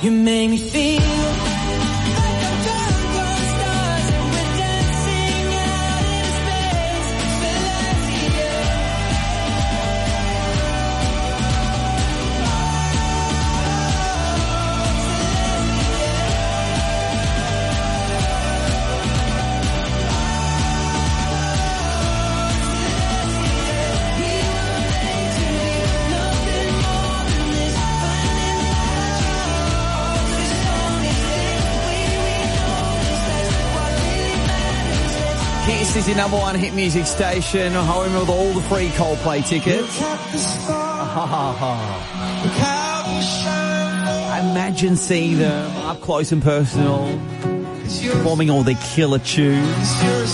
You make me feel like I'm drunk on stars and we're dancing out in space. Kiss is your number one hit music station, home with all the free Coldplay tickets. Imagine seeing them up close and personal, performing all their killer tunes,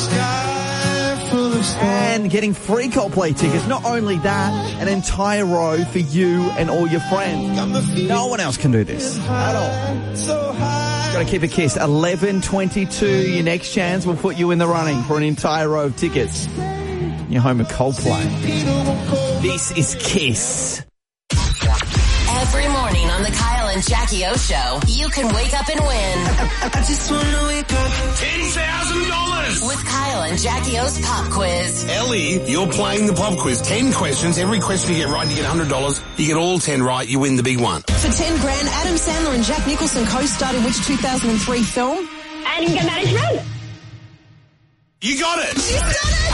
and getting free Coldplay tickets. Not only that, an entire row for you and all your friends. No one else can do this at all. Got to keep a kiss. 11:22. Your next chance will put you in the running for an entire row of tickets. Your home of Coldplay. This is Kiss. Every morning on the Kyle and Jackie O Show, you can wake up and win. I just want to wake up. $10,000! With Kyle and Jackie O's pop quiz. Ellie, you're playing the pop quiz. 10 questions. Every question you get right, you get $100. You get all 10 right, you win the big one. For 10 grand, Adam Sandler and Jack Nicholson co-starred in which 2003 film? And get married friend. You got it! She's done it!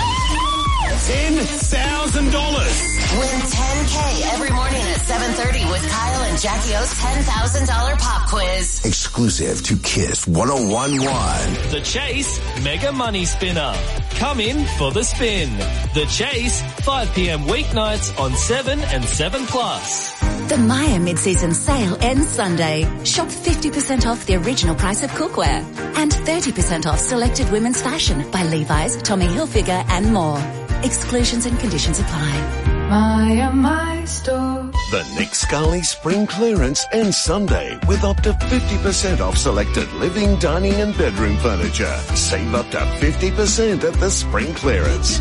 $10,000. Win $10K every morning at 7:30 with Kyle and Jackie O's $10,000 pop quiz. Exclusive to Kiss 101.1. The Chase Mega Money Spinner. Come in for the spin. The Chase, 5 p.m. weeknights on 7 and 7+. The Maya mid-season sale ends Sunday. Shop 50% off the original price of cookware and 30% off selected women's fashion by Levi's, Tommy Hilfiger and more. Exclusions and conditions apply. Maya, my store. The Nick Scali Spring Clearance ends Sunday with up to 50% off selected living, dining and bedroom furniture. Save up to 50% at the Spring Clearance.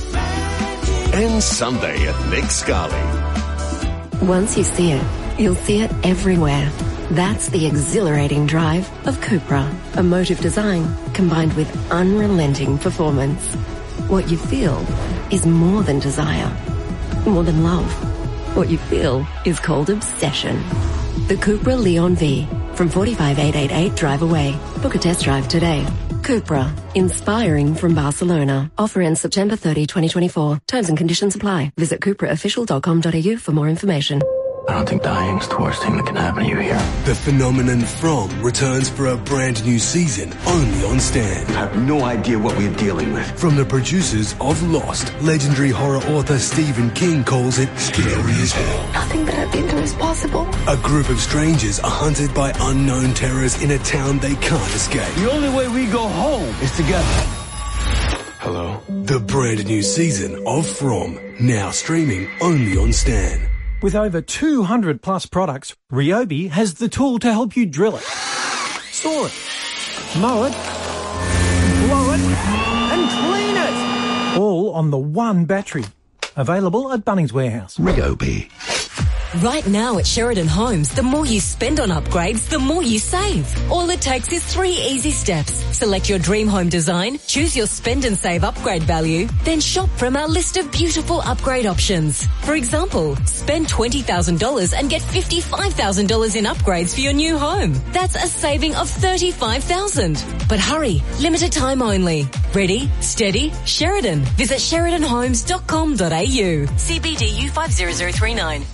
Ends Sunday at Nick Scali. Once you see it, you'll see it everywhere. That's the exhilarating drive of Cupra. Emotive design combined with unrelenting performance. What you feel is more than desire, more than love. What you feel is called obsession. The Cupra Leon V from 45888 Drive Away. Book a test drive today. Cupra, inspiring from Barcelona. Offer ends September 30, 2024. Terms and conditions apply. Visit cupraofficial.com.au for more information. I don't think dying's the worst thing that can happen to you here. The phenomenon From returns for a brand new season, only on Stan. I have no idea what we're dealing with. From the producers of Lost, legendary horror author Stephen King calls it scary as hell. Nothing that I've been through is possible. A group of strangers are hunted by unknown terrors in a town they can't escape. The only way we go home is together. Hello? The brand new season of From, now streaming only on Stan. With over 200 plus products, Ryobi has the tool to help you drill it, store it, mow it, blow it, and clean it. All on the one battery. Available at Bunnings Warehouse. Ryobi. Right now at Sheridan Homes, the more you spend on upgrades, the more you save. All it takes is 3 easy steps. Select your dream home design, choose your spend and save upgrade value, then shop from our list of beautiful upgrade options. For example, spend $20,000 and get $55,000 in upgrades for your new home. That's a saving of $35,000. But hurry, limited time only. Ready, steady, Sheridan. Visit sheridanhomes.com.au. CBDU 50039.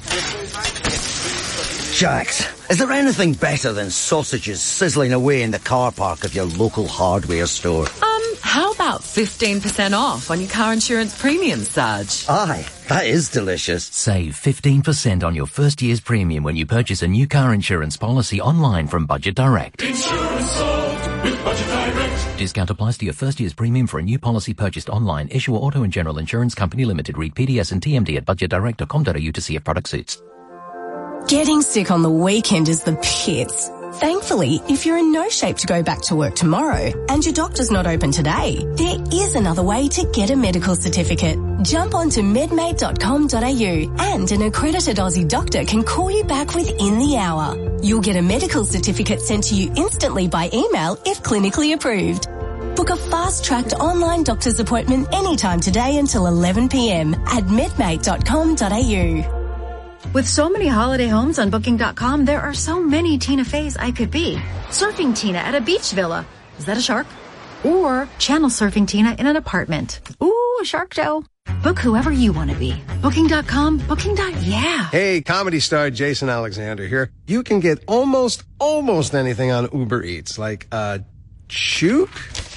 Jax, is there anything better than sausages sizzling away in the car park of your local hardware store? How about 15% off on your car insurance premium, Sarge? Aye, that is delicious. Save 15% on your first year's premium when you purchase a new car insurance policy online from Budget Direct. Insurance sold with Budget Direct. Discount applies to your first year's premium for a new policy purchased online. Issuer Auto and General Insurance Company Limited. Read PDS and TMD at budgetdirect.com.au to see if product suits. Getting sick on the weekend is the pits. Thankfully, if you're in no shape to go back to work tomorrow and your doctor's not open today, there is another way to get a medical certificate. Jump onto medmate.com.au and an accredited Aussie doctor can call you back within the hour. You'll get a medical certificate sent to you instantly by email if clinically approved. Book a fast-tracked online doctor's appointment anytime today until 11 p.m. at medmate.com.au. With so many holiday homes on Booking.com, there are so many Tina Feys I could be. Surfing Tina at a beach villa. Is that a shark? Or channel surfing Tina in an apartment. Ooh, a shark show. Book whoever you want to be. Booking.com, Booking.yeah. Hey, comedy star Jason Alexander here. You can get almost anything on Uber Eats, like, chook,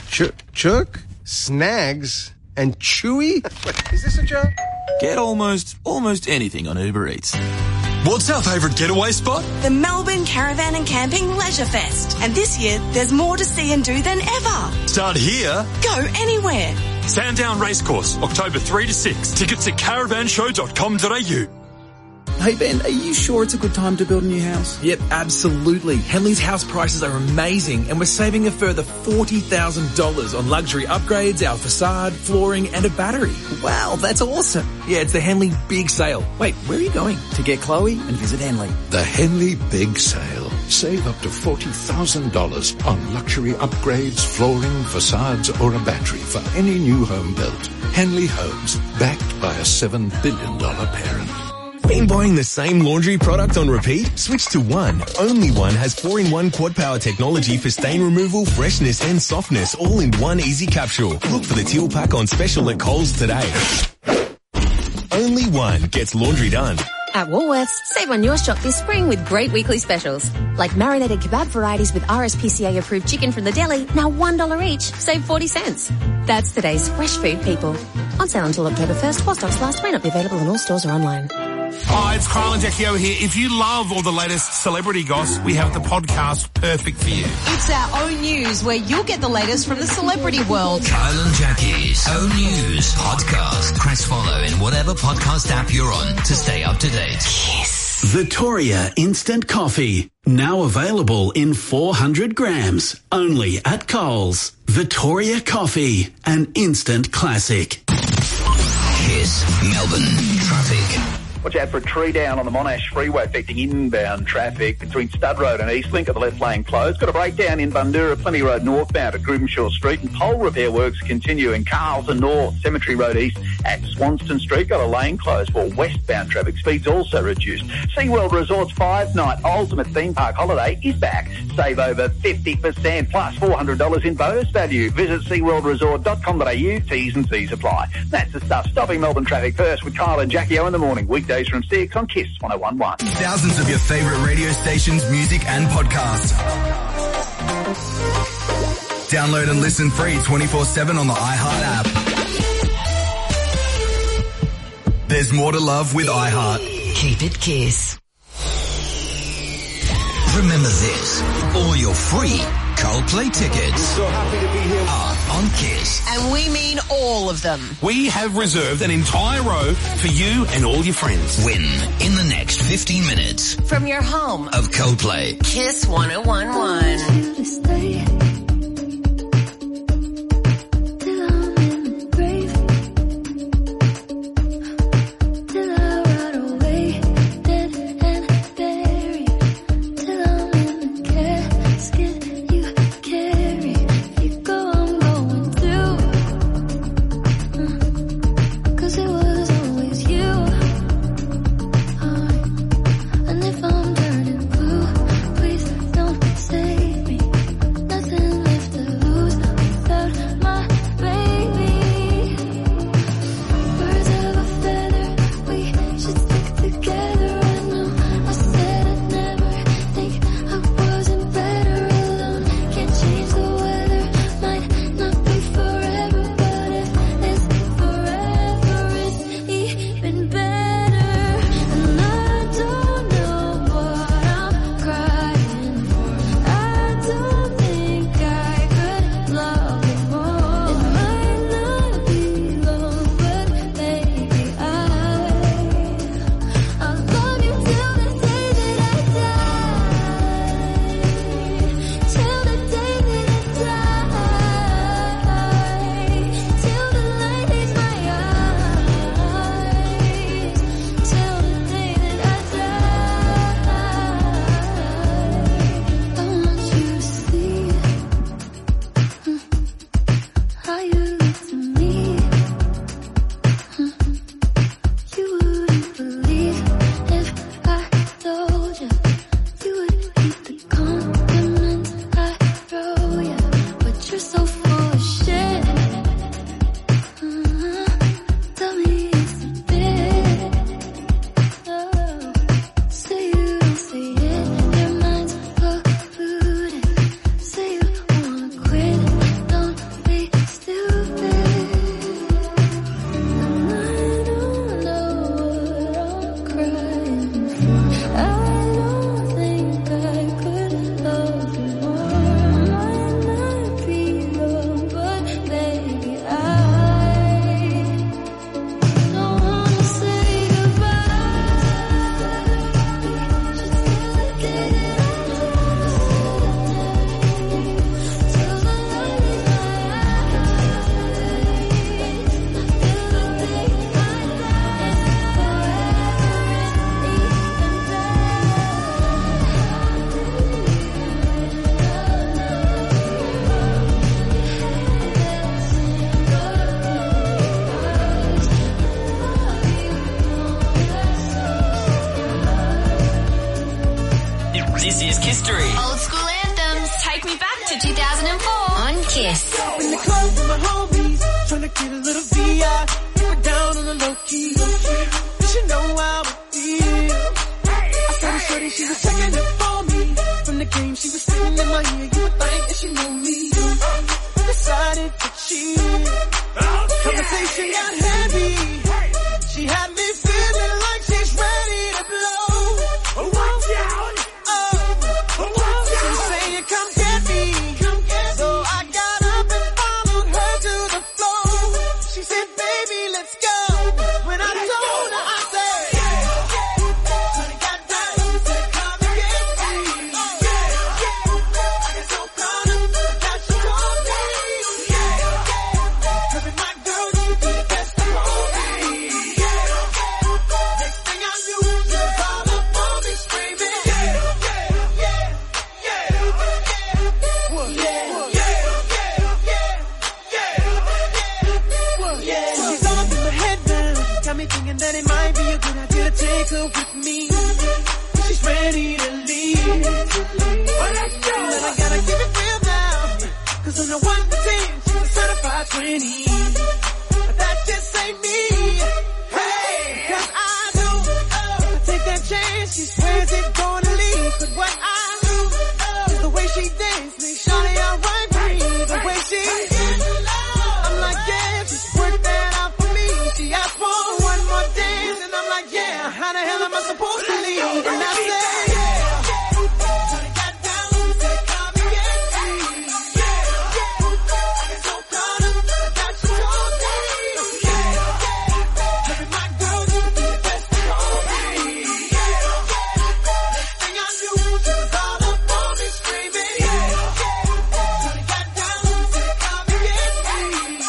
snags, and chewy. Is this a joke? Get almost anything on Uber Eats. What's our favourite getaway spot? The Melbourne Caravan and Camping Leisure Fest. And this year, there's more to see and do than ever. Start here. Go anywhere. Sandown Racecourse, October 3 to 6. Tickets at caravanshow.com.au. Hey Ben, are you sure it's a good time to build a new house? Yep, absolutely. Henley's house prices are amazing and we're saving a further $40,000 on luxury upgrades, our facade, flooring and a battery. Wow, that's awesome. Yeah, it's the Henley Big Sale. Wait, where are you going? To get Chloe and visit Henley. The Henley Big Sale. Save up to $40,000 on luxury upgrades, flooring, facades or a battery for any new home built. Henley Homes, backed by a $7 billion parent. Been buying the same laundry product on repeat? Switch to One. Only One has 4-in-1 quad power technology for stain removal, freshness and softness, all in one easy capsule. Look for the teal pack on special at Coles today. Only One gets laundry done. At Woolworths, save on your shop this spring with great weekly specials. Like marinated kebab varieties with RSPCA approved chicken from the deli, now $1 each, save 40 cents. That's today's fresh food, people. On sale until October 1st, while stocks last, may not be available in all stores or online. Hi, it's Kyle and Jackie O here. If you love all the latest celebrity goss, we have the podcast perfect for you. It's our own news where you'll get the latest from the celebrity world. Kyle and Jackie's own news podcast. Press follow in whatever podcast app you're on to stay up to date. Yes. Vittoria Instant Coffee. Now available in 400 grams. Only at Coles. Vittoria Coffee. An instant classic. Kiss Melbourne traffic. Watch out for a tree down on the Monash Freeway affecting inbound traffic between Stud Road and Eastlink at the left lane closed. Got a breakdown in Bundoora, Plenty Road northbound at Grubenshaw Street, and pole repair works continue in Carlton North, Cemetery Road East at Swanston Street. Got a lane closed for westbound traffic. Speeds also reduced. SeaWorld Resorts 5-night ultimate theme park holiday is back. Save over 50% plus $400 in bonus value. Visit SeaWorldResort.com.au. T's and C's apply. That's the stuff. Stopping Melbourne traffic first with Kyle and Jackie O in the morning. Weekdays from 6 on Kiss 101.1. Thousands of your favourite radio stations, music and podcasts. Download and listen free 24/7 on the iHeart app. There's more to love with iHeart. Keep it Kiss. Remember this, all your free Coldplay tickets are on Kiss. And we mean all of them. We have reserved an entire row for you and all your friends. Win in the next 15 minutes From your home of Coldplay. Kiss 101.1. And if I'm turning blue, please don't save me. Nothing This is Kisstory. Old school anthems take me back to 2004 on Kiss. In the club with my homies, trying to get a little VI, keep it down on the low key. You should know how I feel. I saw the shorty, she was checking it for me. From the game, she was sitting in my ear. You would think that she knew me. Decided to cheat. Conversation got heavy. She had me feeling like she's ready to blow. Watch out! She's saying, come get me. So I got up and followed her to the floor. She said, baby, let's go. When I told her, I said, honey, got down, said, come and get me. I got so caught up that she told me. Cause with my girl, you be the best of all me. Next thing I knew, she was all up on me screaming. She's all up in my head now, got me thinking that it might be a good idea to take her with me. She's ready to leave. But I gotta keep it real now, cause on the 1 to 10, she's a certified 20. But that just ain't me. Hey, cause I know, take that chance, she swears it's gonna leave. But what I do, is the way she dance, make Shawty alright with me. The way she I'm like, yeah, she's worked that out for me. She asked for one more dance, and I'm like, yeah, how the hell am I supposed to leave? And I said, Shawty got down, said, come and get me. I get so caught up that she told me. Baby, my girl, you be the best of all me. Next thing I knew, she was all up on me screaming. Shawty got down, said, come and get me.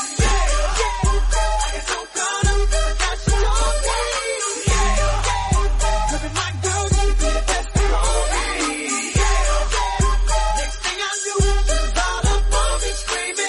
I get so caught up that she told me. Baby, my girl, you be the best of all me. Next thing I knew, she was all up on me screaming.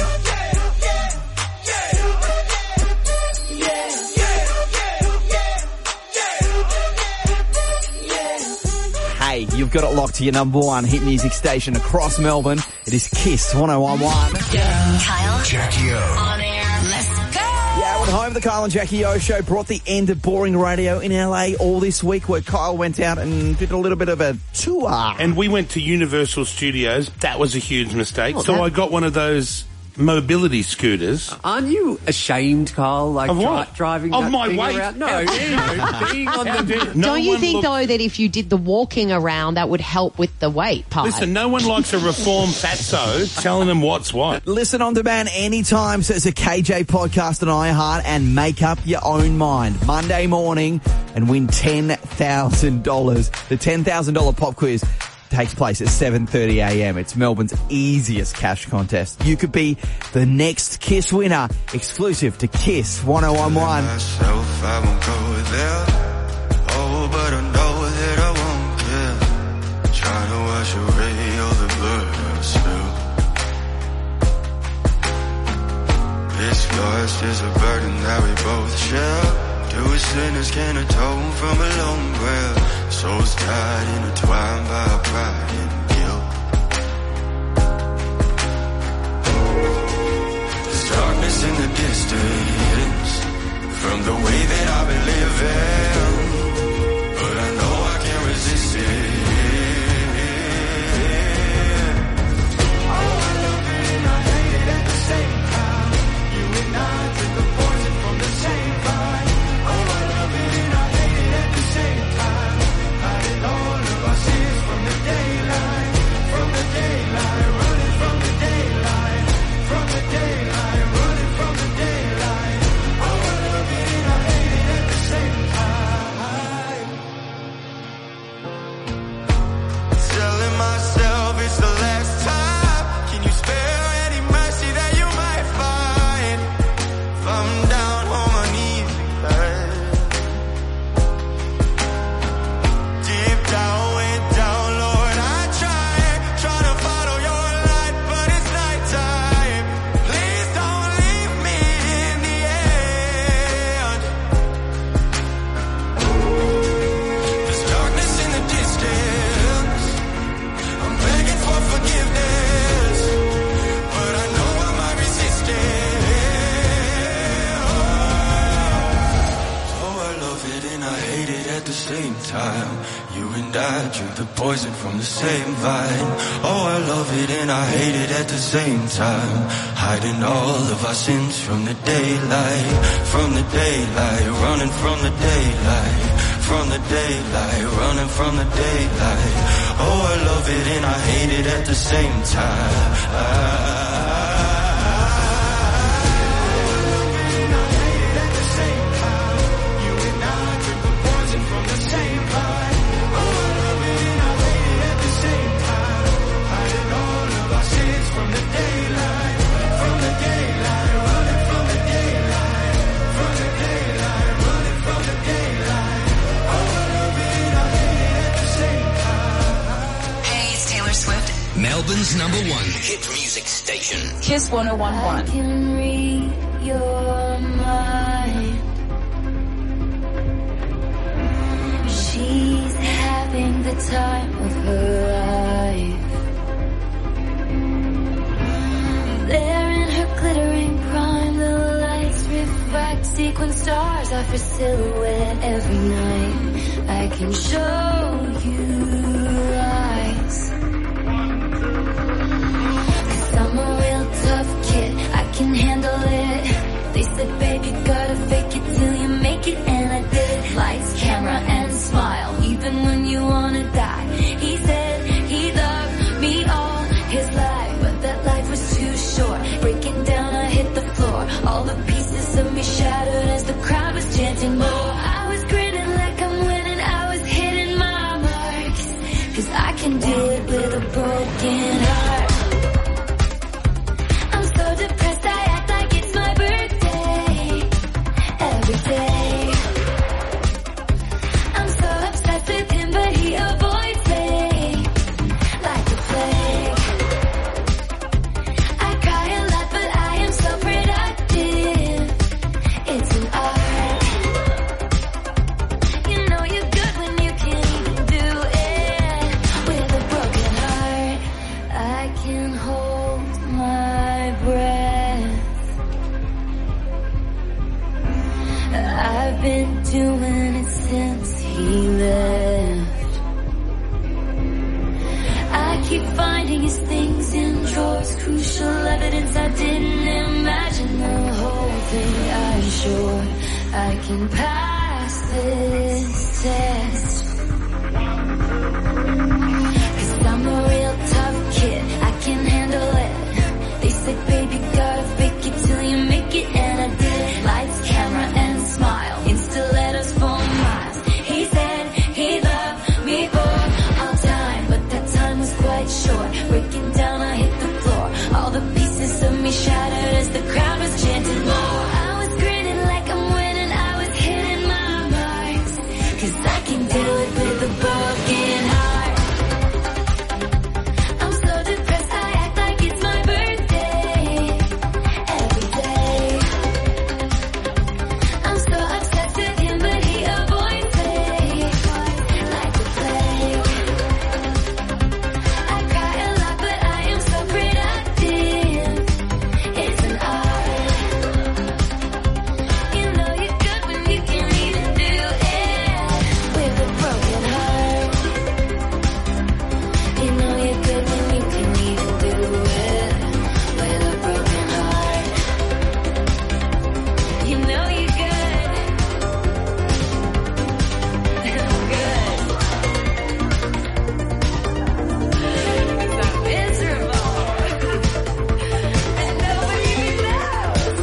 Hey, you've got it locked to your number one hit music station across Melbourne. It is Kiss 1011. Kyle. Jackie O. On air. Let's go. Yeah, we're home. The Kyle and Jackie O show brought the end of boring radio in LA all this week, where Kyle went out and did a little bit of a tour. And we went to Universal Studios. That was a huge mistake. So I got one of those mobility scooters. Aren't you ashamed, Kyle? Like Of what? driving Of that my thing weight? around? No, being on the. Don't you think, though, that if you did the walking around, that would help with the weight part? Listen, no one likes a reformed fatso telling them what's what. Listen on demand anytime, says a KJ podcast on iHeart, and make up your own mind. Monday morning and win $10,000. The $10,000 pop quiz takes place at 7:30 a.m. It's Melbourne's easiest cash contest. You could be the next Kiss winner, exclusive to Kiss 1011. Myself, I won't go there. Oh, but I know that I won't care. Trying to wash away all the blood I spilled. This lost is a burden that we both share. Two sinners can atone from a long breath. Souls tied, intertwined by pride and guilt. There's darkness in the distance from the way that I've been living, but I know I can't resist it. Oh, I love it and I hate it at the same time. You and I took the poison from the same vine. Oh, I love it and I hate it at the same time. Hiding all of our sins from the daylight, running from the daylight, running from the daylight. Oh, I love it and I hate it at the same time. time. You and I drink the poison from the same vine. Oh, I love it and I hate it at the same time. Hiding all of our sins from the daylight. From the daylight, running from the daylight. From the daylight, running from the daylight. Oh, I love it and I hate it at the same time. Melbourne's number one hit music station. Kiss 101.1. I can read your mind. She's having the time of her life. There in her glittering prime, the lights refract sequin stars off her silhouette every night. I can show you lies. I'm a real tough kid, I can handle it. They said, babe, you gotta fake it till you make it, and I did. Lights, camera, and smile, even when you wanna die. He said he loved me all his life, but that life was too short. Breaking down, I hit the floor. All the pieces of me shattered as the crowd was chanting more. I was grinning like I'm winning, I was hitting my marks. 'Cause I can do it with a broken heart. Depressed, I act like it's my birthday every day. I'm so obsessed with him, but he avoids me like the plague. I cry a lot, but I am so productive. It's an art. You know you're good when you can even do it with a broken heart. I can hold my breath. I've been doing it since he left. I keep finding his things in drawers, crucial evidence I didn't imagine. The whole thing, I'm sure I can pass this test. 'Cause I'm a real tough kid, I can handle it. They said, baby, gotta fake it till you make it, and I did. Lights, camera, and smile, Insta letters for miles. He said he loved me for all time, but that time was quite short. Breaking down, I hit the floor. All the pieces of me shattered as the crowd was chanting more. I was grinning like I'm winning, I was hitting my marks. 'Cause I can do it with a broken heart. I'm so depressed, I act like it's my birthday every day. I'm so obsessed with him, but he avoids me like the plague. I cry a lot, but I am so productive. It's an art. You know you're good when you can even do it with a broken heart. You know you're good when you can even do it with a broken heart. You know you're good. I'm good. 'Cause I'm miserable. And nobody knows.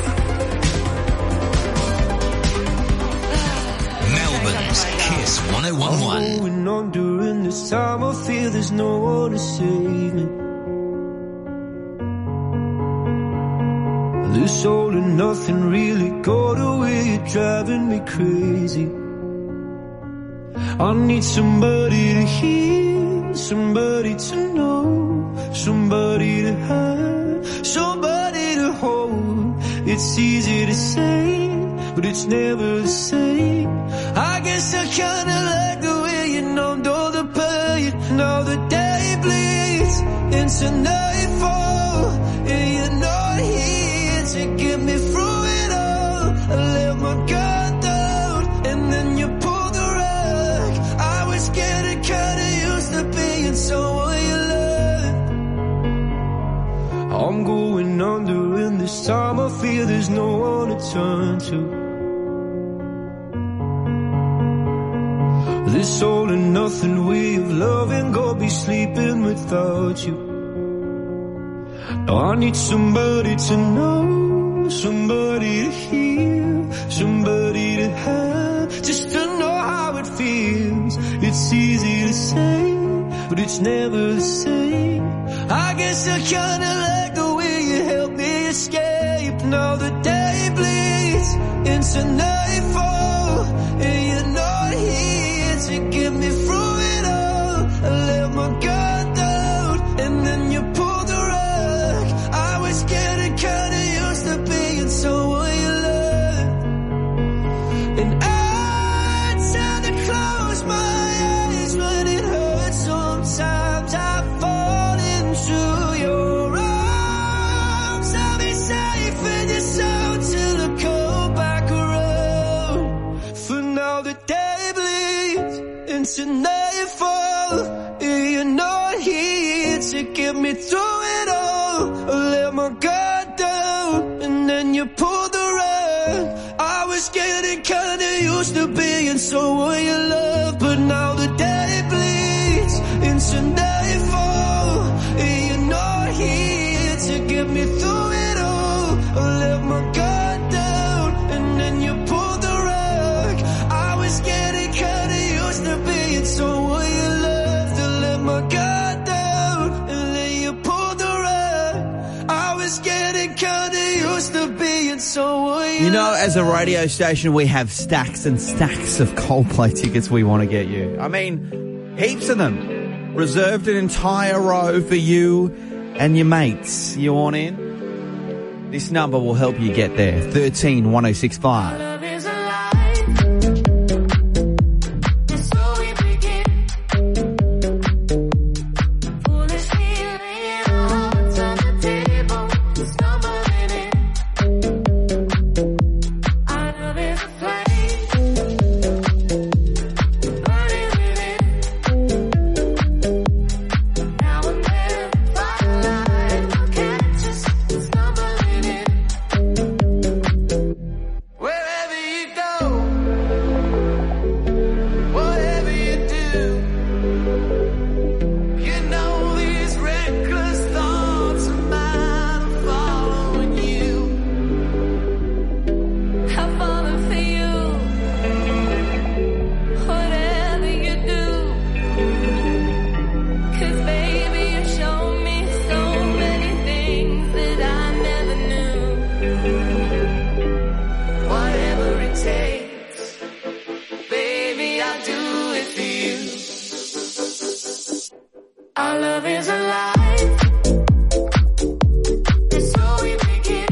Melbourne's Kiss 101.1. I'm going on during this time. I feel there's no one to save me. This all and nothing really got away, you're driving me crazy. I need somebody to hear, somebody to know, somebody to have, somebody to hold. It's easy to say, but it's never the same. I guess I kinda like the way you numbed all the pain. Now the day bleeds into nightfall, and you're not here to get me through it all. I let my guard down, and then you pulled the rug. I I'm going under, and this time I fear there's no one to turn to. This all and nothing way of loving, go be sleeping without you. Now I need somebody to know, somebody to hear, somebody to have, just to know how it feels. It's easy to say, but it's never the same. I guess I kinda like the way you help me escape. Now the day bleeds into nightfall, and you're not here to get me through it all. I let my guard down, and then you pulled the rug. I was getting kinda used to being someone you loved, and I tend to close my eyes when it hurts. Sometimes I fall into your arms. I'll be safe in your soul till I come back around. For now the day bleeds into nightfall, and you're not here to get me through it all. I let my guard down, and then you pulled the rug. I was getting kinda used to being someone you love, but now the day bleeds into nightfall, and you're not here to get me through it all. I let my guard down, and then you pulled the rug. I was getting kinda used to being someone you loved. I let my guard down, and then you pulled the rug. I was getting kinda used to being someone you You know, as a radio station, we have stacks and stacks of Coldplay tickets we want to get you. I mean, heaps of them. Reserved an entire row for you and your mates. You want in? This number will help you get there. 131065. Our love is alive. And so we begin.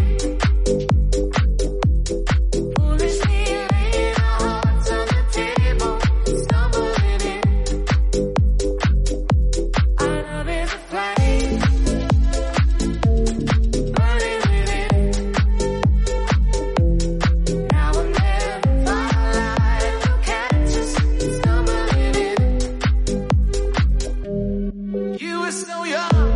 Foolishly laying our hearts on the table, stumbling in. Our love is a flame, burning within. Now and then, firelight will catch us stumbling in. You were so young.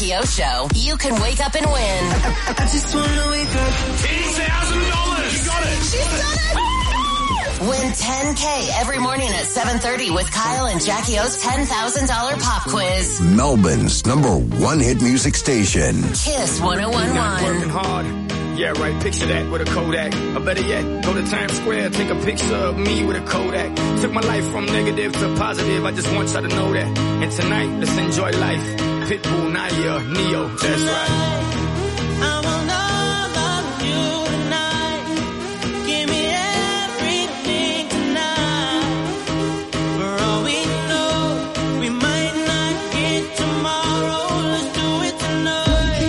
Jackie O Show, you can wake up and win. I just wanna wake up. $10,000. You got it. She's done it. Win $10K every morning at 7:30 with Kyle and Jackie O's $10,000 pop quiz. Melbourne's #1 hit music station. Kiss 101.1. Working hard. Yeah, right. Picture that with a Kodak. Or better yet, go to Times Square, take a picture of me with a Kodak. Took my life from negative to positive. I just want y'all to know that. And tonight, let's enjoy life. Pitbull, Nadia, Neo. That's right. I want all of you tonight. Give me everything tonight. For all we know, we might not get tomorrow. Let's do it tonight.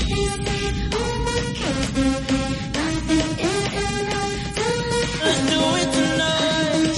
Let's do it tonight.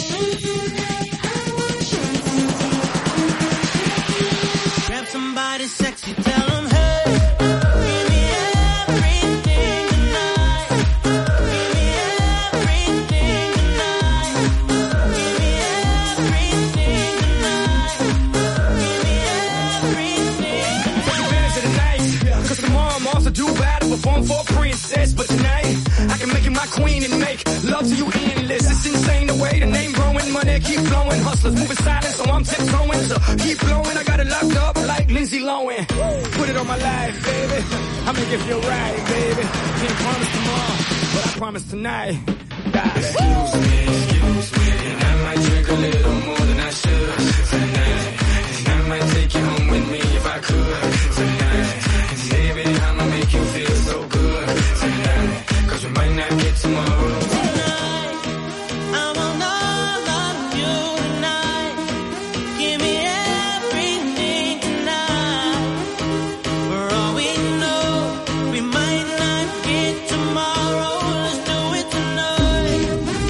Grab somebody sexy, tell them, hey, give me everything tonight. Give me everything tonight. Give me everything tonight. Give me everything. Take advantage of the night. Cause tomorrow I'm off to do battle, perform for a princess. But tonight, I can make you my queen and make love to you endless. It's insane the way the name growing, money keep flowing. Hustlers moving silent, so I'm tiptoeing. So keep blowing, I got it locked up like Lindsay Lohan. Put it on my life, baby. I'll make it feel right, baby. Can't promise tomorrow, but I promise tonight. Excuse me, and I might drink a little more than I should tonight. And I might take you home with me if I could tonight. And baby, I'ma make you feel so good tonight. Cause we might not get tomorrow. I want all of you tonight. Give me everything tonight. For all we know, we might not get tomorrow. Let's do it tonight.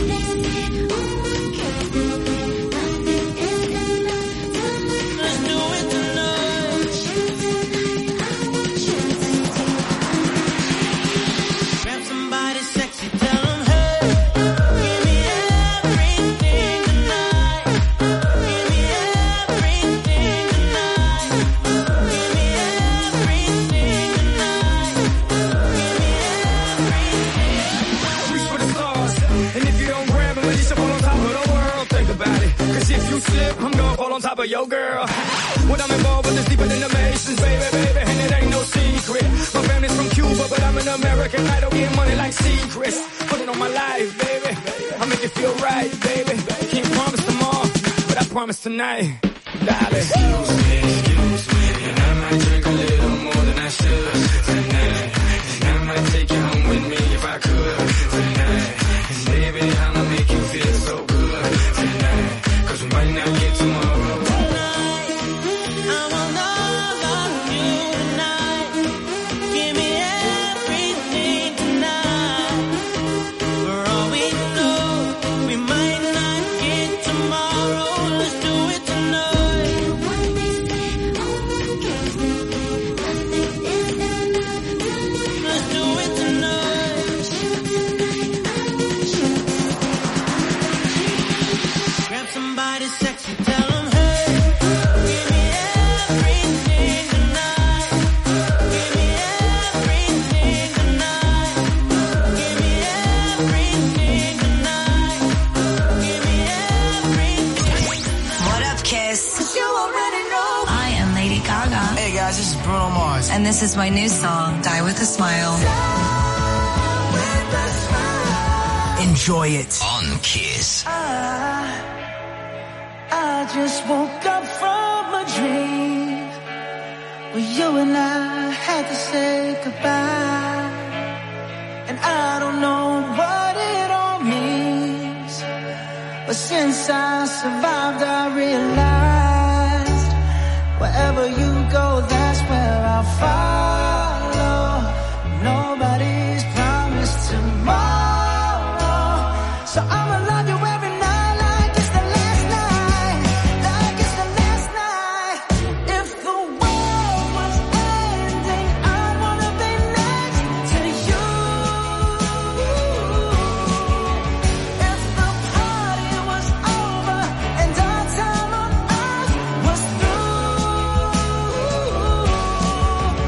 Let's do it tonight. Grab somebody sexy, tell them, hey, give me everything tonight. Give me everything tonight. Give me everything tonight. Reach for the stars, and if you don't grab them, at least you fall on top of the world. Think about it, cause if you slip, I'm gonna fall on top of your girl. When I'm involved with this deeper than the Masons, baby, and it ain't no secret. My family's from Cuba, but I'm an American idol, getting money like secrets. Put it on my life, baby, I'll make it feel right, baby. Can't promise tomorrow, but I promise tonight, darling. Excuse me, and I might drink a little more than I should tonight. And I might take you home with me if I could tonight. And baby, I'ma make you feel so good tonight. Cause we might not get tomorrow. I want all of you tonight. Give me everything tonight. For all we know, we might not get tomorrow. Let's do it tonight. Let's do it tonight. Grab somebody sexy, tell them, hey, give me everything tonight. Give me everything tonight. Give me everything tonight. Give me everything. What up, Kiss? You already know. I am Lady Gaga. Hey guys, this is Bruno Mars. And this is my new song, Die With a Smile. Enjoy it. On Kiss. I just woke up from a dream where you and I had to say goodbye. And I don't know what it all means, but since I survived, I realized wherever you go, that's where I'll follow. Nobody's promised tomorrow, so I'ma love you every night like it's the last night, like it's the last night. If the world was ending, I'd wanna be next to you. If the party was over and our time on earth was through,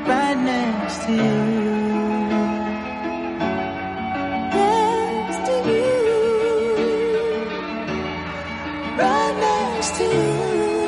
right next to you. Next to you. Right next to you.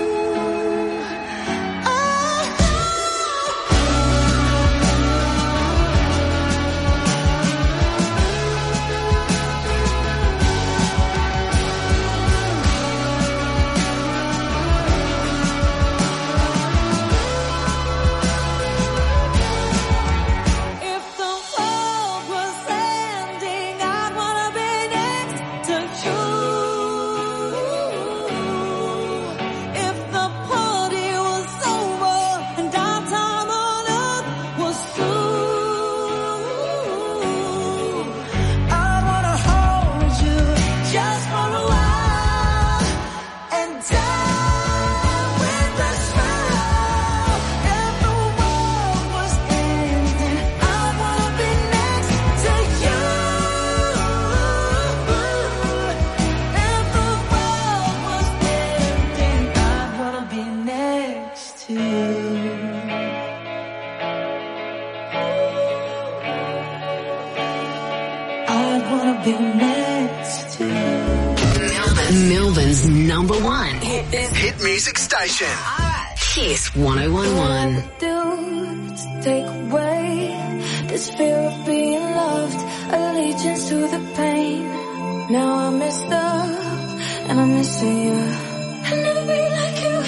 Melbourne's number one hit music station. Kiss 101.1. To take away this fear of being loved, allegiance to the pain. Now I'm messed up and I'm missing you. I'll never be like you.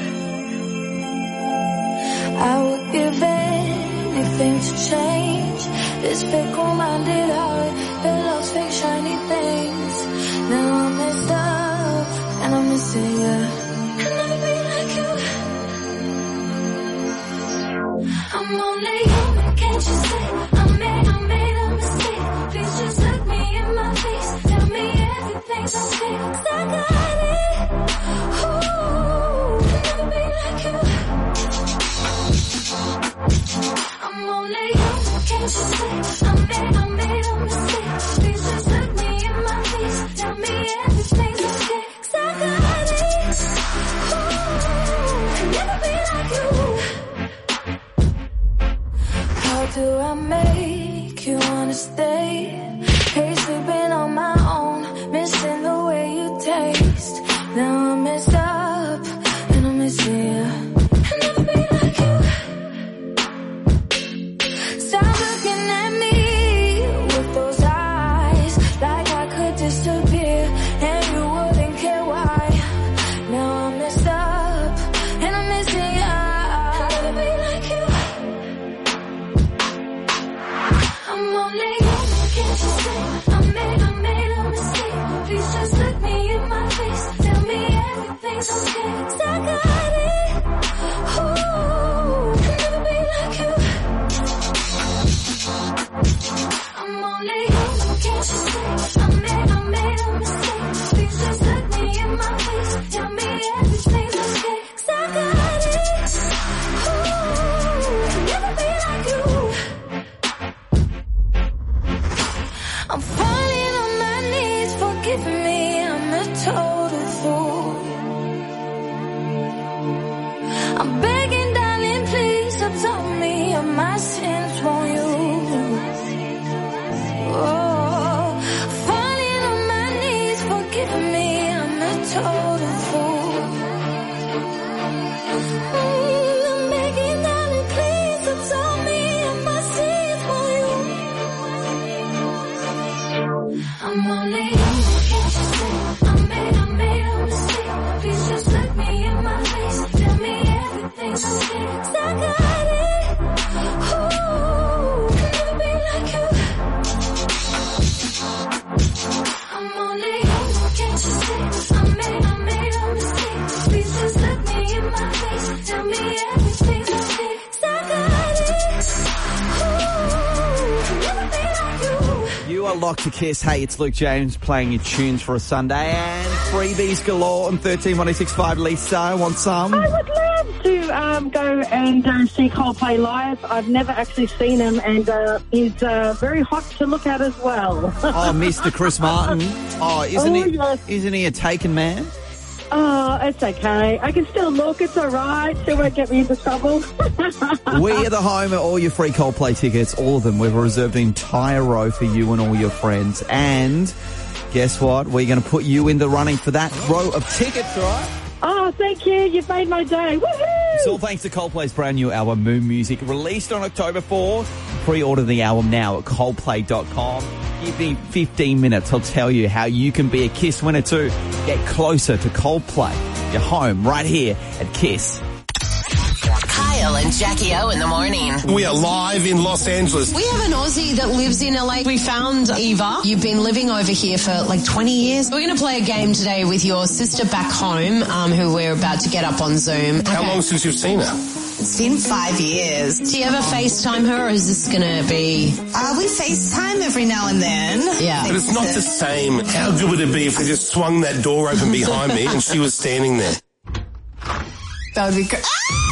I would give anything to change this fickle-minded heart that loves fake shiny things. Now I'm messed up and I'm missing you. I'll never be like you. I'm only human, can't you see? I made a mistake. Please just look me in my face. Tell me everything's okay. 'Cause I got it. Ooh, I'll never be like you. I'm only human, can't you see? I made a mistake. Please just look me in my face. Tell me everything's okay. 'Cause I got it. Ooh, I'll never be like you. How do I make you wanna stay? Hate sleeping on my own, missing the way you taste. Now I'm messed up and I'm missing you. I'll never be like you. Stop looking at me with those eyes, like I could disappear and you wouldn't care why. Now I'm messed up and I'm missing you. I'll never be like you. I'm only human, can't you see? I made a mistake. Please just look me in my face. Tell me everything's okay. 'Cause I got it. Ooh, I'll never be like you. I'm only human, can't you see? I made a mistake. Please just look me in my face. Tell me everything's okay. 'Cause I got it. Ooh, I'll never be like you. I'm falling on my knees, forgive me, I'm a total fool. I'm begging, darling, please absolve me of my sins, won't you? Oh, falling on my knees, forgive me, I'm a total fool. I'm begging, darling, please absolve me of my sins, won't you? I'm only human, can't you see? I made a mistake. Please just look me in my face. Tell me everything's okay. 'Cause I got it. Ooh, I'll never be like you. I'm only human, can't you see? I made a mistake. Please just look me in my face. Tell me everything's okay. 'Cause I got it. Ooh, I'll never be like you. You are locked to Kiss. Hey, it's Luke James playing your tunes for a Sunday and freebies galore on 13-1065. Lisa, want some? I would love to go and see Coldplay live. I've never actually seen him, and he's very hot to look at as well. Oh, Mr. Chris Martin. Oh, isn't Oh, yes. he a taken man? Oh, it's okay. I can still look. It's all right. Still won't get me into trouble. We are the home of all your free Coldplay tickets, all of them. We've reserved an entire row for you and all your friends. And guess what? We're going to put you in the running for that row of tickets, right? Oh, thank you. You've made my day. Woohoo! It's all thanks to Coldplay's brand new album, Moon Music, released on October 4th. Pre-order the album now at Coldplay.com. Give me 15 minutes. I'll tell you how you can be a KISS winner too. Get closer to Coldplay. You're home right here at KISS. Kyle and Jackie O in the morning. We are live in Los Angeles. We have an Aussie that lives in LA. We found Eva. You've been living over here for like 20 years. We're going to play a game today with your sister back home, who we're about to get up on Zoom. How long since you've seen her? It's been 5 years. Do you ever FaceTime her, or is this going to be... We FaceTime every now and then. Yeah. But it's not the same. How good would it be if we just swung that door open behind me and she was standing there? That would be good.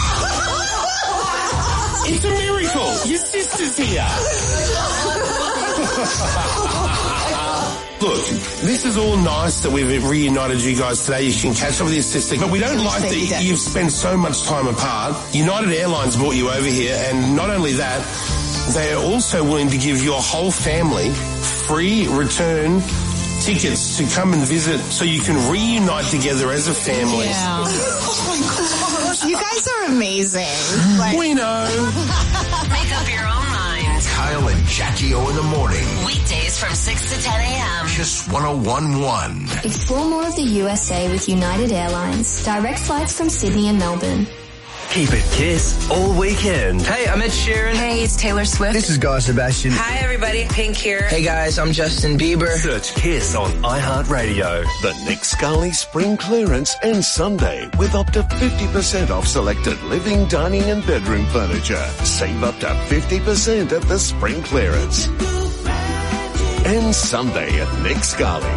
It's a miracle. Your sister's here. Look, this is all nice that we've reunited you guys today. You can catch up with your sister. But we don't like that you've spent so much time apart. United Airlines brought you over here, and not only that, they are also willing to give your whole family free return tickets to come and visit so you can reunite together as a family. Yeah. Oh my gosh. You guys are amazing. We know. Make up your own mind. Kyle and Jackie O in the morning. Weekdays from 6 to 10 a.m. KISS 101.1. Explore more of the USA with United Airlines. Direct flights from Sydney and Melbourne. Keep it KISS all weekend. Hey, I'm Ed Sheeran. Hey, it's Taylor Swift. This is Guy Sebastian. Hi, everybody. Pink here. Hey, guys, I'm Justin Bieber. Search KISS on iHeartRadio. The Nick Scully Spring Clearance ends Sunday with up to 50% off selected living, dining and bedroom furniture. Save up to 50% at the Spring Clearance. Ends Sunday at Nick Scully.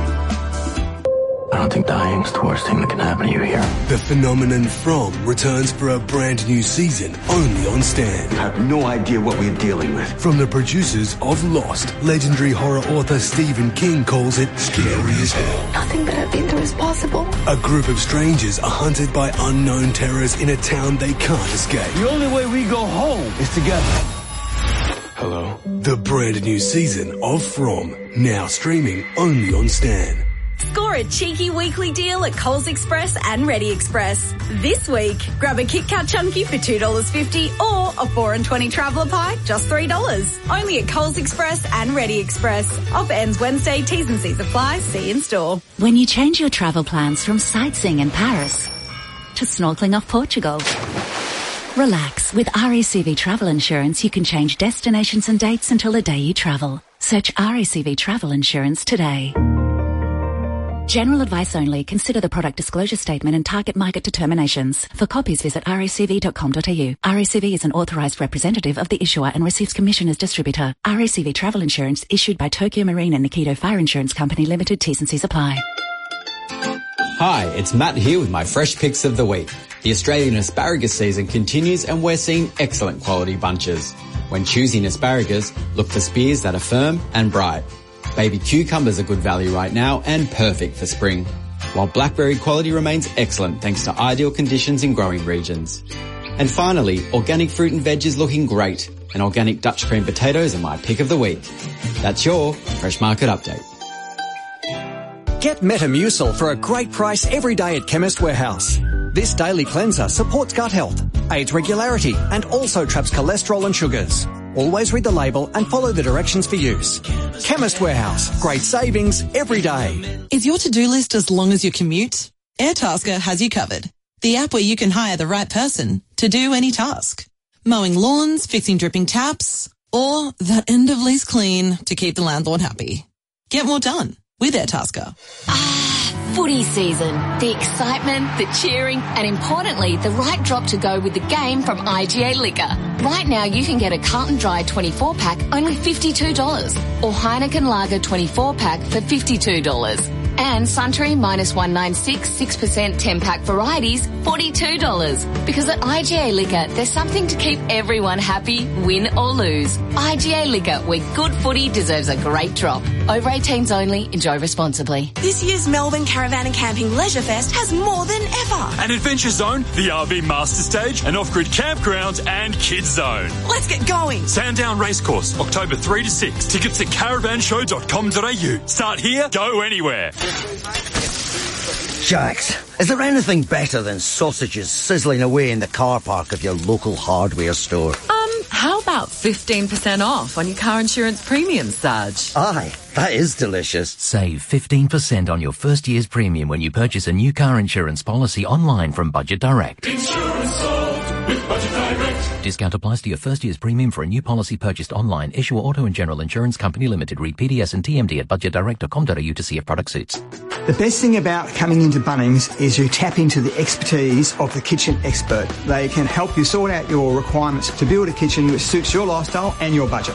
I don't think dying's the worst thing that can happen to you here. The phenomenon From returns for a brand new season, only on Stan. I have no idea what we're dealing with. From the producers of Lost, legendary horror author Stephen King calls it scary as hell. Nothing that I've been through is possible. A group of strangers are hunted by unknown terrors in a town they can't escape. The only way we go home is together. Hello? The brand new season of From, now streaming only on Stan. Score a cheeky weekly deal at Coles Express and Ready Express. This week, grab a Kit Kat Chunky for $2.50 or a 4 and 20 Traveller Pie, just $3. Only at Coles Express and Ready Express. Offer ends Wednesday. T's and C's apply. See in store. When you change your travel plans from sightseeing in Paris to snorkeling off Portugal, relax. With RACV Travel Insurance, you can change destinations and dates until the day you travel. Search RACV Travel Insurance today. General advice only. Consider the product disclosure statement and target market determinations. For copies, visit racv.com.au. RACV is an authorised representative of the issuer and receives commission as distributor. RACV Travel Insurance issued by Tokyo Marine and Nikito Fire Insurance Company Limited. T's and C's apply. Hi, it's Matt here with my fresh picks of the week. The Australian asparagus season continues and we're seeing excellent quality bunches. When choosing asparagus, look for spears that are firm and bright. Baby cucumbers are good value right now and perfect for spring, while blackberry quality remains excellent thanks to ideal conditions in growing regions. And finally, organic fruit and veg is looking great, and organic Dutch cream potatoes are my pick of the week. That's your Fresh Market Update. Get Metamucil for a great price every day at Chemist Warehouse. This daily cleanser supports gut health, aids regularity, and also traps cholesterol and sugars. Always read the label and follow the directions for use. Chemist Warehouse. Great savings every day. Is your to-do list as long as your commute? Airtasker has you covered. The app where you can hire the right person to do any task. Mowing lawns, fixing dripping taps, or that end of lease clean to keep the landlord happy. Get more done with Airtasker. Footy season. The excitement, the cheering, and importantly, the right drop to go with the game from IGA Liquor. Right now, you can get a Carlton Dry 24-pack only $52 or Heineken Lager 24-pack for $52. And Suntory -196 6% 10-pack varieties, $42. Because at IGA Liquor, there's something to keep everyone happy, win or lose. IGA Liquor, where good footy deserves a great drop. Over 18s only. Enjoy responsibly. This year's Melbourne Caravan and Camping Leisure Fest has more than ever. An adventure zone, the RV Master Stage, an off-grid campground and kids zone. Let's get going. Sandown Racecourse, October 3 to 6. Tickets at caravanshow.com.au. Start here, go anywhere. Jax, is there anything better than sausages sizzling away in the car park of your local hardware store? How about 15% off on your car insurance premium, Sarge? Aye, that is delicious. Save 15% on your first year's premium when you purchase a new car insurance policy online from Budget Direct. Insurance sold with Budget Direct. Discount applies to your first year's premium for a new policy purchased online. Issuer Auto and General Insurance Company Limited. Read PDS and TMD at budgetdirect.com.au to see if product suits. The best thing about coming into Bunnings is you tap into the expertise of the kitchen expert. They can help you sort out your requirements to build a kitchen which suits your lifestyle and your budget.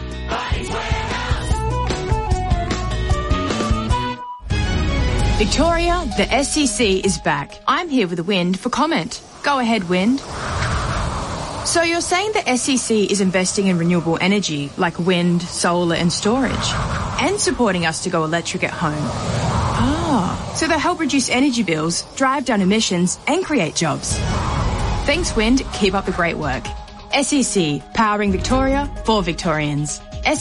Victoria, the SEC is back. I'm here with Wind for comment. Go ahead, Wind. So you're saying the SEC is investing in renewable energy like wind, solar and storage, and supporting us to go electric at home. So they'll help reduce energy bills, drive down emissions and create jobs. Thanks, Wind. Keep up the great work. SEC, powering Victoria for Victorians.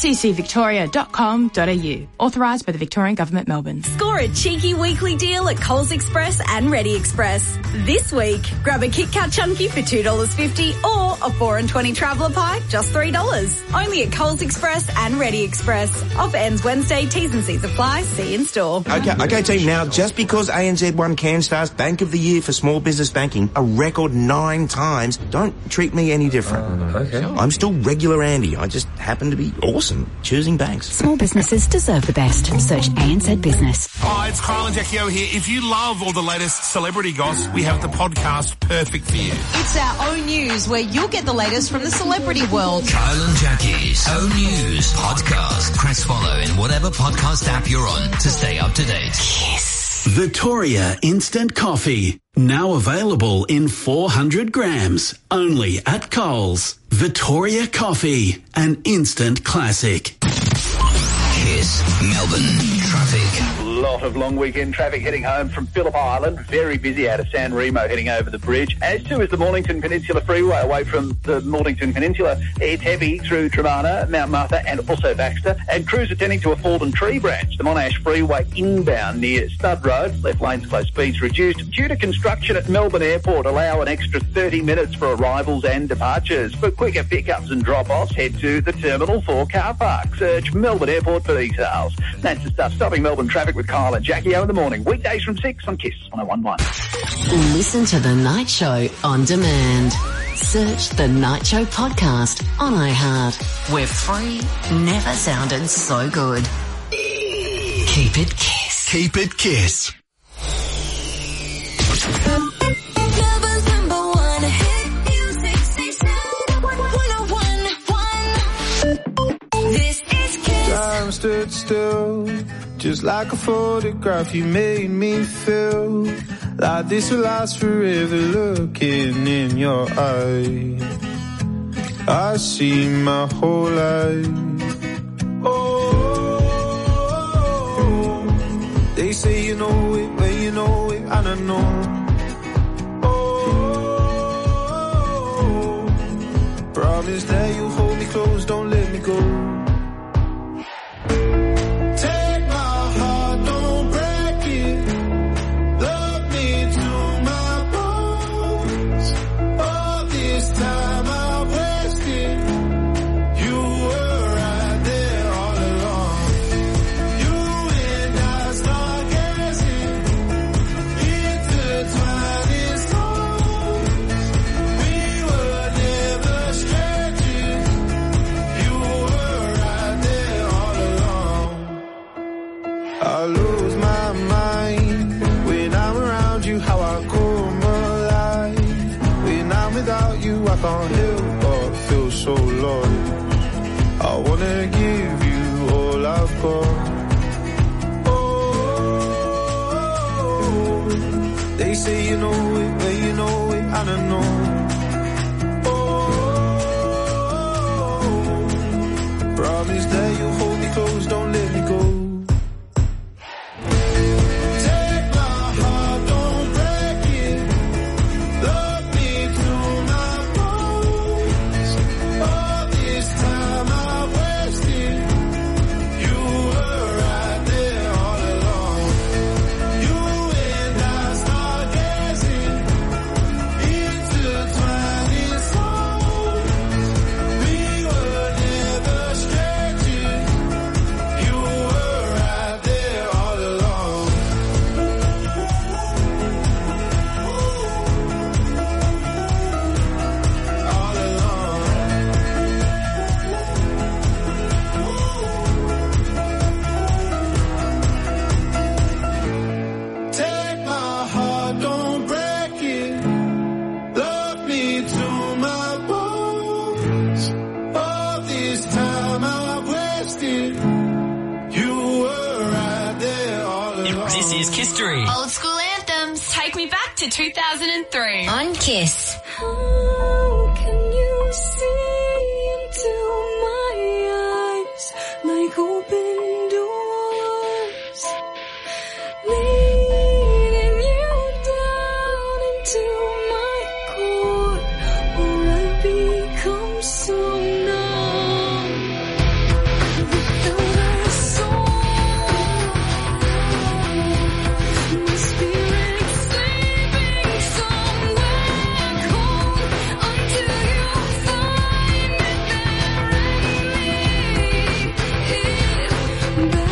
secvictoria.com.au. Authorised by the Victorian Government, Melbourne. Score a cheeky weekly deal at Coles Express and Ready Express. This week, grab a Kit Kat Chunky for $2.50 or a 4 and 20 Traveller Pie, just $3. Only at Coles Express and Ready Express. Offer ends Wednesday. T's and C's apply. See in store. Okay, team. Now, just because ANZ won CanStar's Bank of the Year for small business banking a record 9 times, don't treat me any different. Okay. I'm still regular Andy. I just happen to be awesome choosing banks. Small businesses deserve the best. Search ANZ Business. Hi, it's Kyle and Jackie O here. If you love all the latest celebrity goss, we have the podcast perfect for you. It's our own news where you'll get the latest from the celebrity world. Kyle and Jackie's own news podcast. Press follow in whatever podcast app you're on to stay up to date. Yes. Victoria Instant Coffee. Now available in 400 grams. Only at Coles. Victoria Coffee. An instant classic. Kiss Melbourne traffic. Lot of long weekend traffic heading home from Phillip Island. Very busy out of San Remo heading over the bridge. As too is the Mornington Peninsula Freeway away from the Mornington Peninsula. It's heavy through Tremarna, Mount Martha and also Baxter. And crews attending to a fallen tree branch. The Monash Freeway inbound near Stud Road. Left lanes close, speeds reduced. Due to construction at Melbourne Airport, allow an extra 30 minutes for arrivals and departures. For quicker pickups and drop-offs, head to the Terminal 4 car park. Search Melbourne Airport for details. That's the stuff. Stopping Melbourne traffic with Kyle and Jackie O in the morning. Weekdays from 6 on Kiss 101.1. Listen to The Night Show on demand. Search The Night Show podcast on iHeart. We're free. Never sounded so good. Keep it Kiss. Keep it Kiss. Melbourne's #1 hit music station. 101.1. This is Kiss. Time stood still, just like a photograph. You made me feel like this will last forever. Looking in your eyes, I see my whole life. Oh, they say you know it, but you know it, and I know. Oh, promise that you hold me close, don't let me go. I lose my mind when I'm around you, how I come alive. When I'm without you, I can't help but feel so lost. I wanna give you all I've got. Oh, They say you know it, but you know it, I don't know. Oh, promise that you'll hold me close, don't let me go. This is Kisstory. Old school anthems take me back to 2003 On Kiss. How can you see into my eyes like open doors, leading you down into my core, where I become so numb without a soul. My spirit sleeping somewhere cold until you find it there and lead it back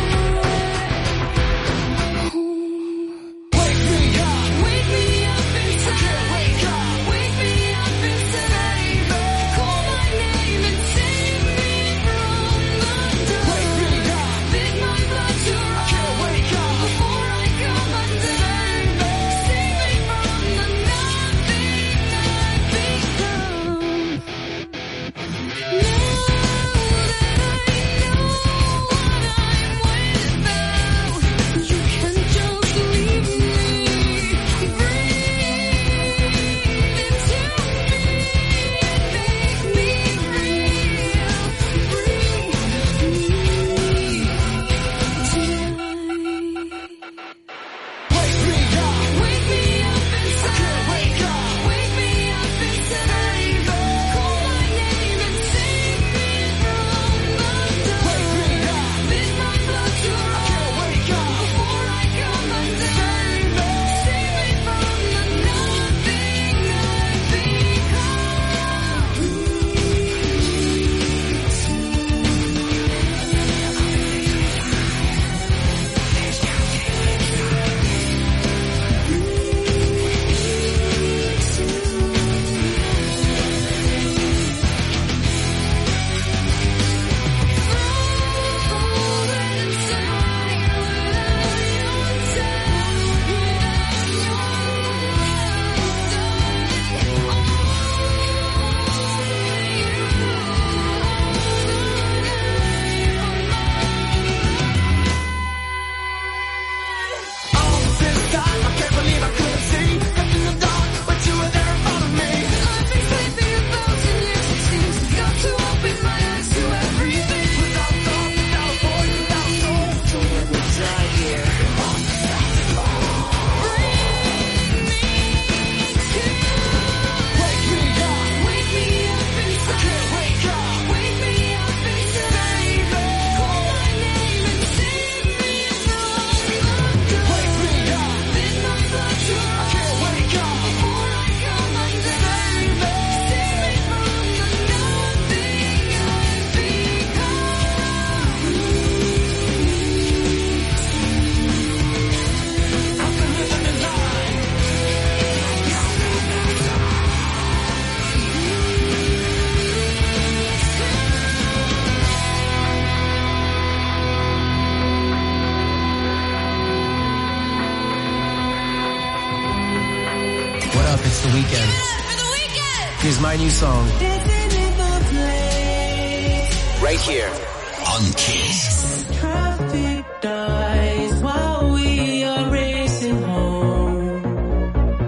home. Wake me up inside. Wake me up inside. Call my name and save me from the dark. Bid my blood to run before I come undone. Save me from the nothing I've become. Now that I know what I'm without, you can just leave me. Breathe into me and make me real. Bring me Wake me up inside. Wake me up inside. Call my name and save me from the dark. Bid my blood to run before I come undone. Save me from the nothing I've What up? It's The Weeknd. Here's my new song. Right here on Kiss. Traffic dies while we are racing home.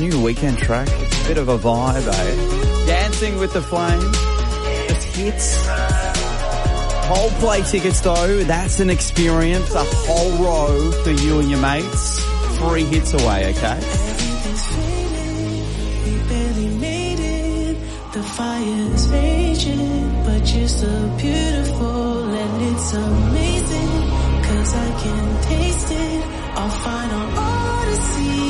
new weekend track. It's a bit of a vibe, eh? Dancing with the Flames. Just hits. Coldplay tickets, though, that's an experience. A whole row for you and your mates. 3 hits away, okay? We barely made it. The fire's raging, but you're so beautiful and it's amazing. 'Cause I can taste it. I'll find out all to see.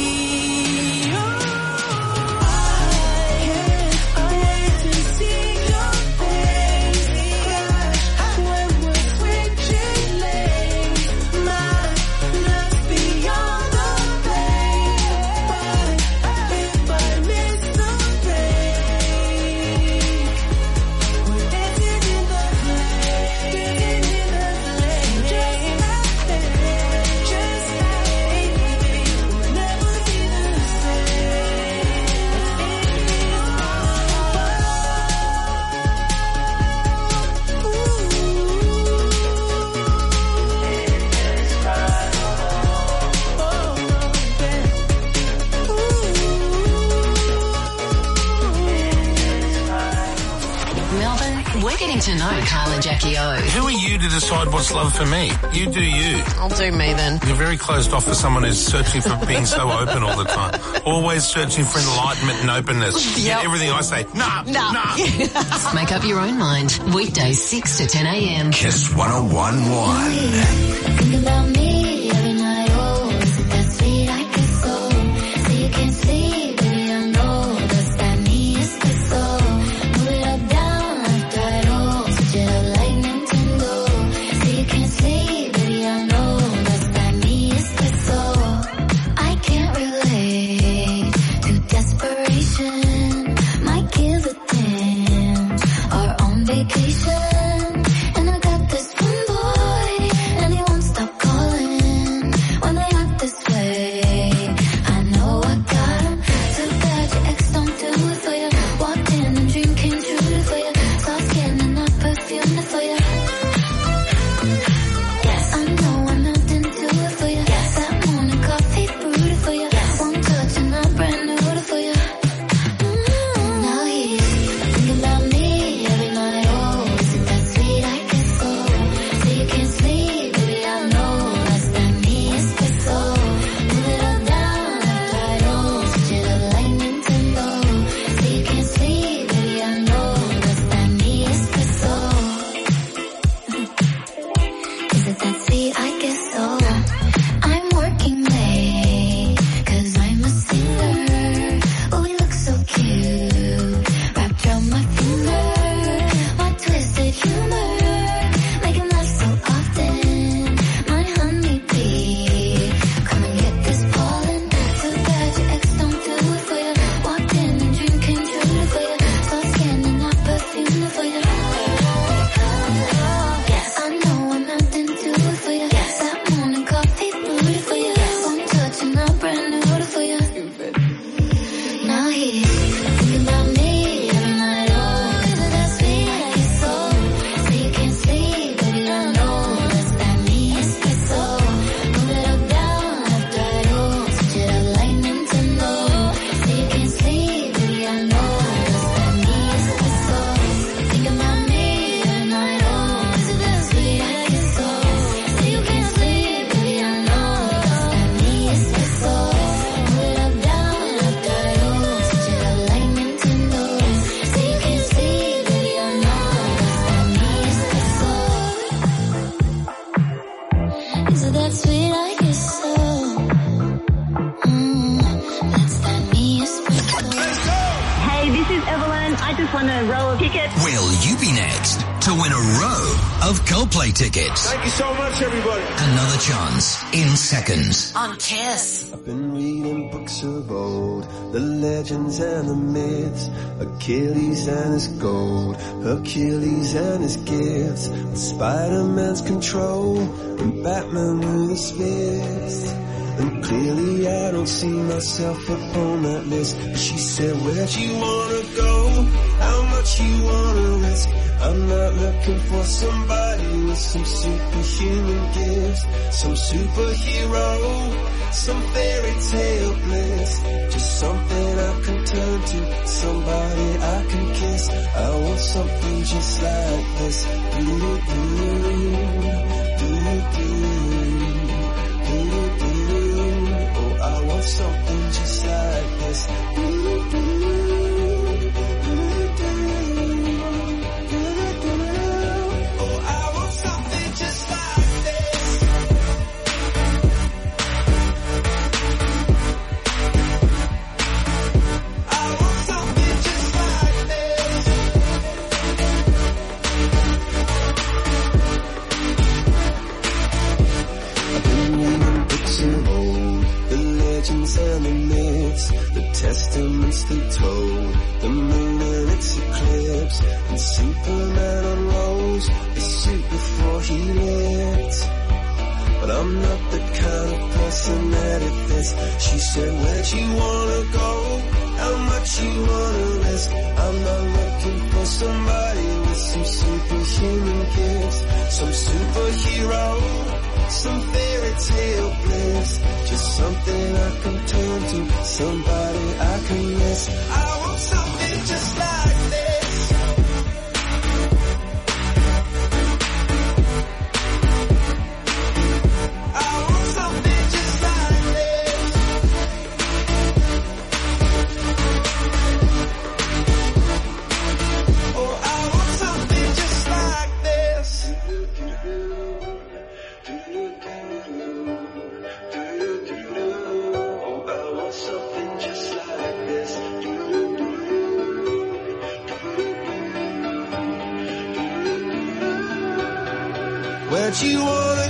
To know Carl and Jackie O. Who are you to decide what's love for me? You do you. I'll do me then. You're very closed off for someone who's searching for being so open all the time. Always searching for enlightenment and openness. Yep. Everything I say, nah. Make up your own mind. Weekdays 6 to 10 a.m. Kiss 101.1. Think about me every night, oh, is it that sweet I get so? So you can't sleep, baby, I know, does that mean it's the soul? Move it up, down, left, right, oh, switch it up like Nintendo. So you can't sleep, baby, I know, does that mean it's the soul? I can't relate to desperation, might give a damn, or on vacation. Will you be next to win a row of Coldplay tickets? Thank you so much, everybody. Another chance in seconds. On Kiss. I've been reading books of old, the legends and the myths, Achilles and his gold, Hercules and his gifts, Spider-Man's control, and Batman with his fists. And clearly I don't see myself up on that list. But she said, where'd you wanna go? How much much you wanna risk. I'm not looking for somebody with some superhuman gifts, some superhero, some fairy tale bliss. Just something I can turn to, somebody I can kiss. I want something just like this. Oh, I want something just like this. And the myths, the testaments they told, the moon and its eclipse, and Superman unrolls the suit before he lived. But I'm not the kind of person that it fits. She said, where'd you wanna go? How much you wanna risk? I'm not looking for somebody with some superhuman gifts, some superhero, some fairy tale bliss. Just something I can turn to, somebody I can miss. I want something just like this. I want something just like this. Oh, I want something just like this. Something just like this. Where'd you wanna